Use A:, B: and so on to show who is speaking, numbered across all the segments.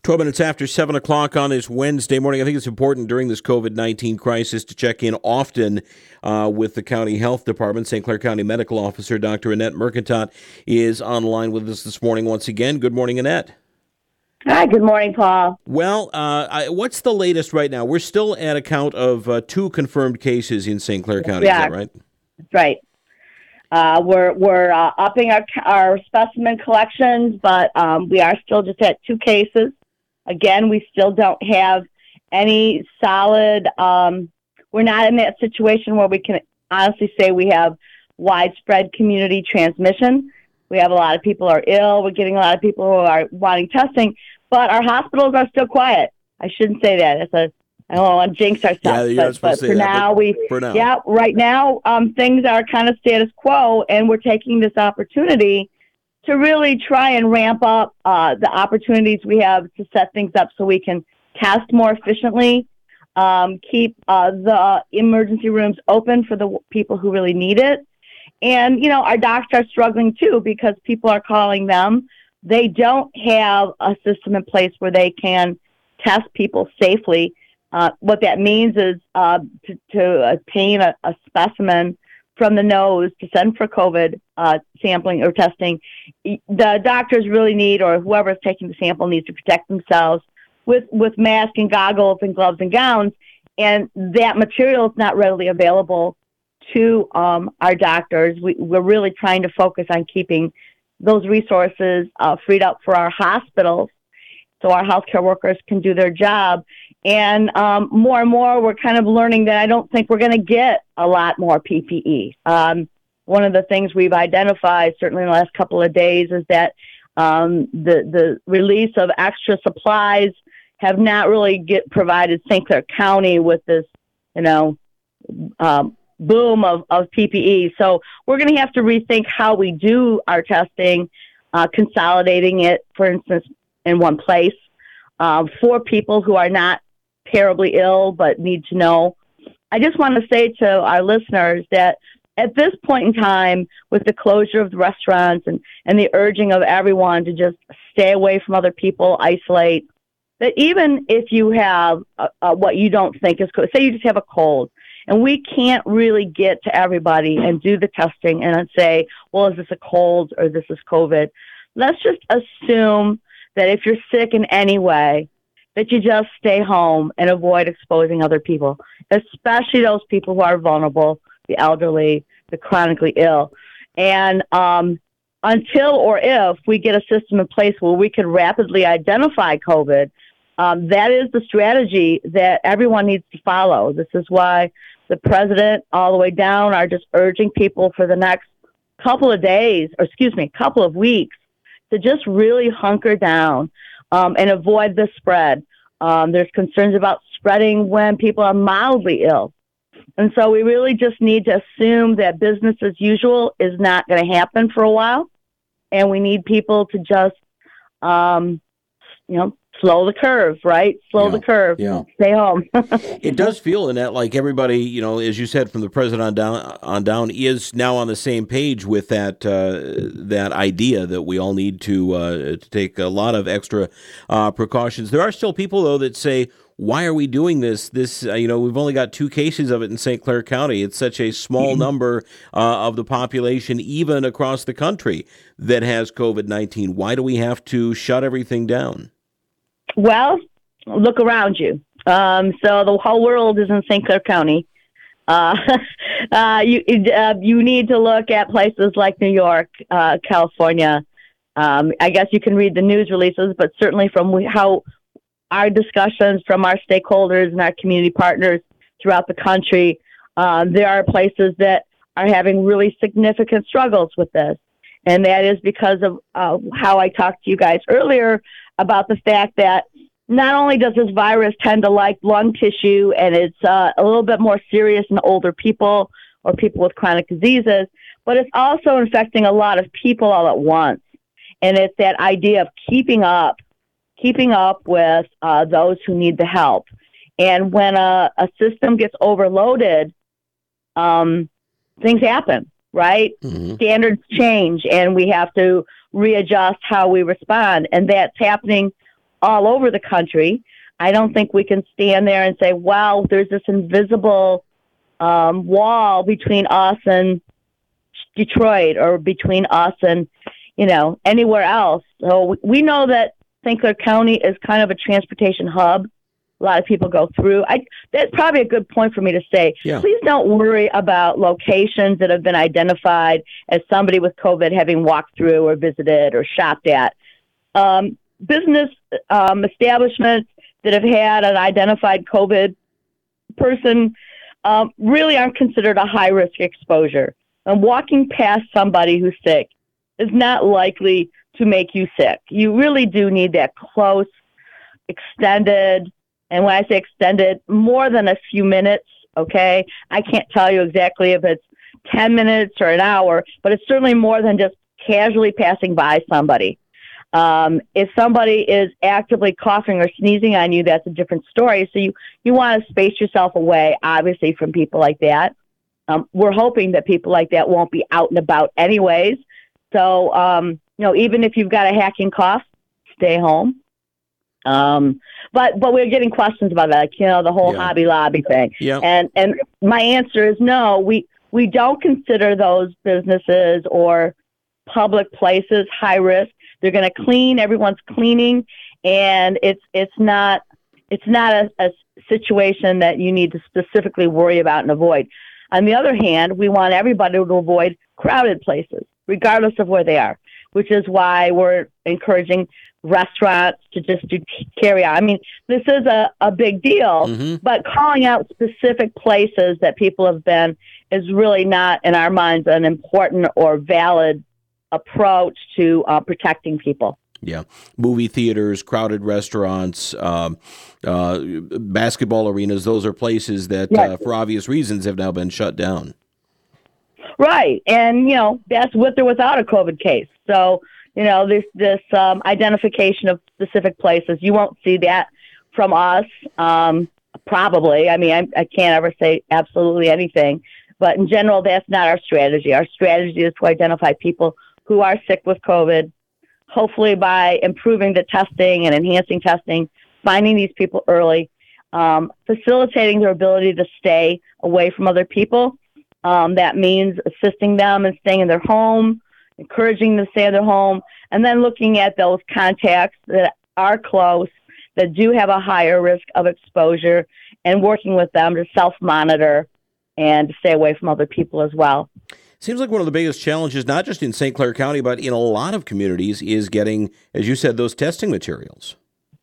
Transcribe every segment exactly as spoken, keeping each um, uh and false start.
A: twelve minutes after seven o'clock on this Wednesday morning. I think it's important during this COVID nineteen crisis to check in often uh, with the county health department. Saint Clair County Medical Officer Doctor Annette Mercantot is on the line with us this morning once again. Good morning, Annette.
B: Hi, good morning, Paul.
A: Well, uh, I, what's the latest right now? We're still at a count of uh, two confirmed cases in Saint Clair County,
B: yeah,
A: is that right?
B: That's right. Uh, we're we're uh, upping our our specimen collections, but um, we are still just at two cases. Again, we still don't have any solid, um, we're not in that situation where we can honestly say we have widespread community transmission. We have a lot of people are ill. We're getting a lot of people who are wanting testing, but our hospitals are still quiet. I shouldn't say that. It's a, I don't want to jinx ourselves,
A: yeah,
B: but, but for
A: that,
B: now,
A: but
B: we,
A: for now.
B: yeah, right now, um, things are kind of status quo, and we're taking this opportunity to really try and ramp up uh, the opportunities we have to set things up so we can test more efficiently, um, keep uh, the emergency rooms open for the people who really need it. And, you know, our doctors are struggling too because people are calling them. They don't have a system in place where they can test people safely. Uh, what that means is uh, to, to obtain a, a specimen from the nose to send for COVID uh, sampling or testing, the doctors really need, or whoever's taking the sample needs to protect themselves with, with masks and goggles and gloves and gowns. And that material is not readily available to um, our doctors. We, we're really trying to focus on keeping those resources uh, freed up for our hospitals so our healthcare workers can do their job. And um, more and more, we're kind of learning that I don't think we're going to get a lot more P P E. Um, one of the things we've identified, certainly in the last couple of days, is that um, the the release of extra supplies have not really get provided Saint Clair County with this, you know, um, boom of, of P P E. So we're going to have to rethink how we do our testing, uh, consolidating it, for instance, in one place uh, for people who are not terribly ill but need to know. I just want to say to our listeners that at this point in time, with the closure of the restaurants and, and the urging of everyone to just stay away from other people, isolate, that even if you have a, a, what you don't think is COVID, say you just have a cold, and we can't really get to everybody and do the testing and say, well, is this a cold or this is COVID? Let's just assume that if you're sick in any way, that you just stay home and avoid exposing other people, especially those people who are vulnerable, the elderly, the chronically ill. And um, until or if we get a system in place where we can rapidly identify COVID, um, that is the strategy that everyone needs to follow. This is why the president all the way down are just urging people for the next couple of days, or excuse me, couple of weeks, to just really hunker down um, and avoid the spread. Um, there's concerns about spreading when people are mildly ill. And so we really just need to assume that business as usual is not going to happen for a while. And we need people to just, um, you know, slow the curve, right? Slow
A: yeah,
B: the curve.
A: Yeah.
B: Stay home.
A: It does feel, Annette, like everybody, you know, as you said, from the president on down, on down, is now on the same page with that uh, that idea that we all need to uh, to take a lot of extra uh, precautions. There are still people, though, that say, why are we doing this? This, uh, you know, we've only got two cases of it in Saint Clair County. It's such a small number uh, of the population, even across the country, that has COVID nineteen. Why do we have to shut everything down?
B: Well, look around you. Um, so the whole world is in Saint Clair County. Uh, uh, you uh, you need to look at places like New York, uh, California. Um, I guess you can read the news releases, but certainly from we, how our discussions from our stakeholders and our community partners throughout the country, uh, there are places that are having really significant struggles with this. And that is because of uh, how I talked to you guys earlier about the fact that not only does this virus tend to like lung tissue, and it's uh, a little bit more serious in older people or people with chronic diseases, but it's also infecting a lot of people all at once. And it's that idea of keeping up, keeping up with uh, those who need the help. And when a, a system gets overloaded, um, things happen, right? Mm-hmm. Standards change, and we have to readjust how we respond. And that's happening all over the country. I don't think we can stand there and say, well, there's this invisible um, wall between us and Detroit or between us and, you know, anywhere else. So we know that Saint Clair County is kind of a transportation hub. A lot of people go through. I, that's probably a good point for me to say.
A: Yeah.
B: Please don't worry about locations that have been identified as somebody with COVID having walked through or visited or shopped at. Um, business um, establishments that have had an identified COVID person um, really aren't considered a high-risk exposure. And walking past somebody who's sick is not likely to make you sick. You really do need that close, extended, and when I say extended, more than a few minutes, okay? I can't tell you exactly if it's ten minutes or an hour, but it's certainly more than just casually passing by somebody. Um, if somebody is actively coughing or sneezing on you, that's a different story. So you, you want to space yourself away, obviously, from people like that. Um, we're hoping that people like that won't be out and about anyways. So, um, you know, even if you've got a hacking cough, stay home. Um, but, but we're getting questions about that, like, you know, the whole
A: Yeah.
B: Hobby Lobby thing.
A: Yeah.
B: And, and my answer is no, we, we don't consider those businesses or public places high risk. They're going to clean, everyone's cleaning, and it's, it's not, it's not a, a situation that you need to specifically worry about and avoid. On the other hand, we want everybody to avoid crowded places, regardless of where they are, which is why we're encouraging restaurants to just do carry out. I mean, this is a, a big deal,
A: Mm-hmm.
B: but calling out specific places that people have been is really not, in our minds, an important or valid approach to uh, protecting people.
A: Yeah. Movie theaters, crowded restaurants, um, uh, basketball arenas, those are places that,
B: Right.
A: uh, for obvious reasons, have now been shut down.
B: Right. And, you know, that's with or without a COVID case. So, you know, this, this um, identification of specific places, you won't see that from us, um, probably. I mean, I, I can't ever say absolutely anything. But in general, that's not our strategy. Our strategy is to identify people who are sick with COVID, hopefully by improving the testing and enhancing testing, finding these people early, um, facilitating their ability to stay away from other people. Um, that means assisting them in staying in their home, encouraging them to stay in their home, and then looking at those contacts that are close, that do have a higher risk of exposure, and working with them to self-monitor and to stay away from other people as well.
A: Seems like one of the biggest challenges, not just in Saint Clair County, but in a lot of communities, is getting, as you said, those testing materials.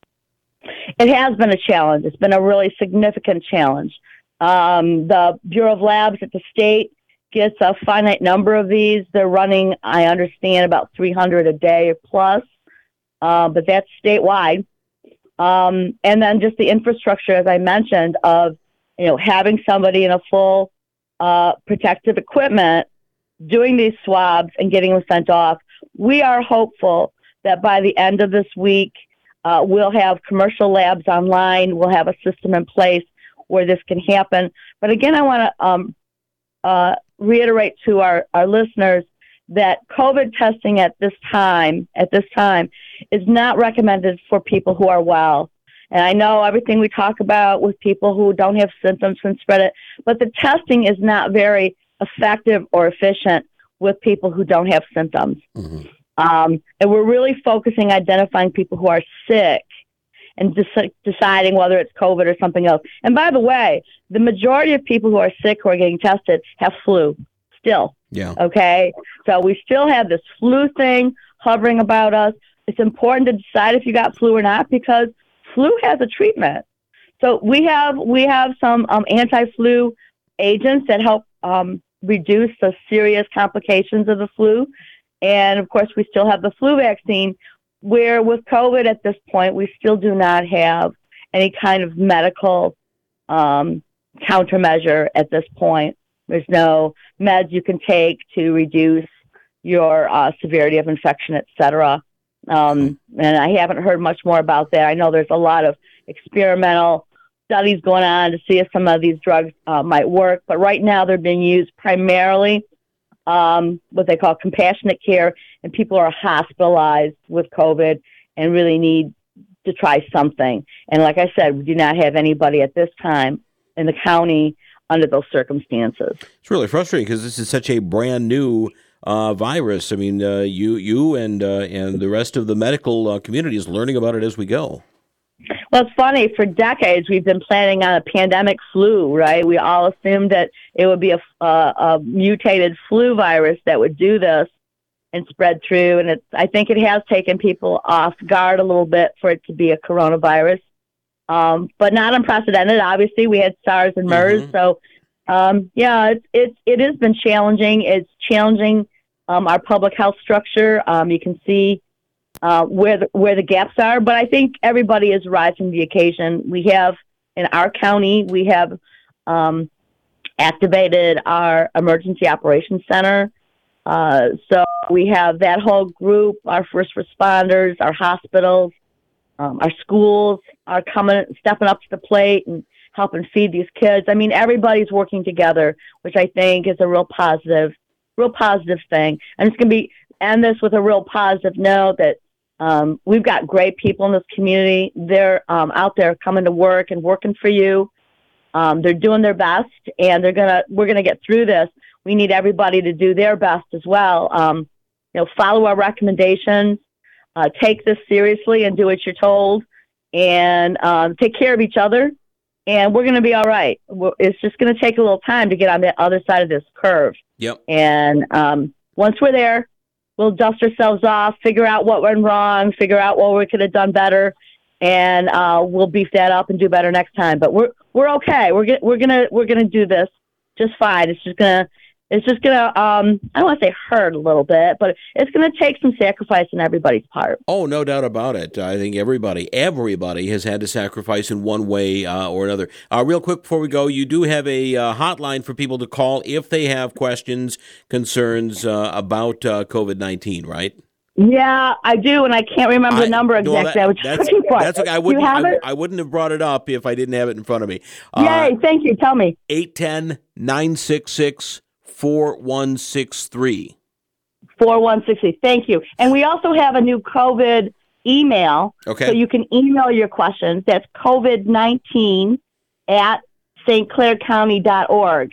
B: It has been a challenge. It's been a really significant challenge. Um, the Bureau of Labs at the state gets a finite number of these. They're running, I understand, about three hundred a day or plus, uh, but that's statewide. Um, and then just the infrastructure, as I mentioned, of you know having somebody in a full uh, protective equipment doing these swabs and getting them sent off. We are hopeful that by the end of this week, uh, we'll have commercial labs online. We'll have a system in place where this can happen. But again, I want to um, uh, reiterate to our, our listeners that COVID testing at this time, at this time, is not recommended for people who are well. And I know everything we talk about with people who don't have symptoms can spread it, but the testing is not very effective or efficient with people who don't have symptoms.
A: Mm-hmm.
B: Um, and we're really focusing, identifying people who are sick and dec- deciding whether it's COVID or something else. And by the way, the majority of people who are sick who are getting tested have flu still.
A: Yeah.
B: Okay. So we still have this flu thing hovering about us. It's important to decide if you got flu or not because flu has a treatment. So we have, we have some um, anti-flu agents that help um, reduce the serious complications of the flu. And of course, we still have the flu vaccine, where with COVID at this point, we still do not have any kind of medical um, countermeasure at this point. There's no meds you can take to reduce your uh, severity of infection, et cetera. Um, and I haven't heard much more about that. I know there's a lot of experimental studies going on to see if some of these drugs uh, might work. But right now they're being used primarily um, what they call compassionate care, and people are hospitalized with COVID and really need to try something. And like I said, we do not have anybody at this time in the county under those circumstances.
A: It's really frustrating because this is such a brand new uh, virus. I mean, uh, you you and uh, and the rest of the medical uh, community is learning about it as we go.
B: Well, it's funny. For decades, we've been planning on a pandemic flu, right? We all assumed that it would be a, uh, a mutated flu virus that would do this and spread through. And it's, I think it has taken people off guard a little bit for it to be a coronavirus, um, but not unprecedented. Obviously, we had SARS and MERS. Mm-hmm. So, um, yeah, it's, it's, it has been challenging. It's challenging um, our public health structure. Um, you can see Uh, where the, where the gaps are, but I think everybody is rising to the occasion. We have in our county, we have um, activated our emergency operations center. Uh, so we have that whole group, our first responders, our hospitals, um, our schools are coming, stepping up to the plate and helping feed these kids. I mean, everybody's working together, which I think is a real positive, real positive thing. I'm just going to be end this with a real positive note that Um, we've got great people in this community. They're um, out there coming to work and working for you. Um, they're doing their best, and they're gonna. We're gonna get through this. We need everybody to do their best as well. Um, you know, follow our recommendations, uh, take this seriously, and do what you're told, and um, take care of each other. And we're gonna be all right. We're, it's just gonna take a little time to get on the other side of this curve.
A: Yep.
B: And um, once we're there, we'll dust ourselves off, figure out what went wrong, figure out what we could have done better, and uh, we'll beef that up and do better next time. But we're we're okay. We're get, we're gonna we're gonna do this just fine. It's just gonna it's just gonna um, I don't want to say hurt a little bit, but it's gonna take some sacrifice on everybody's part.
A: Oh, no doubt about it. I think everybody everybody has had to sacrifice in one way uh, or another. Uh, real quick before we go, you do have a uh, hotline for people to call if they have questions, concerns uh, about uh, COVID nineteen, right?
B: Yeah, I do, and I can't remember
A: I,
B: the number
A: no,
B: exactly.
A: that,
B: I was
A: that's,
B: looking for
A: that's
B: it.
A: okay. I wouldn't.
B: You have
A: I,
B: it?
A: I wouldn't have brought it up if I didn't have it in front of me. Uh,
B: Yay! Thank you. Tell me.
A: eight one zero, nine six six, four one six three.
B: four one six three. Thank you. And we also have a new COVID email.
A: Okay.
B: So you can email your questions. That's COVID nineteen at st clair county dot org.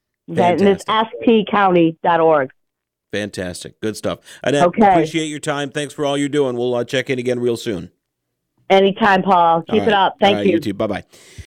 B: And it's s t county dot org.
A: Fantastic. Good stuff. Annette,
B: okay.
A: Appreciate your time. Thanks for all you're doing. We'll uh, check in again real soon.
B: Anytime, Paul. Keep
A: right.
B: it up. Thank
A: all right,
B: you.
A: You too. Bye-bye.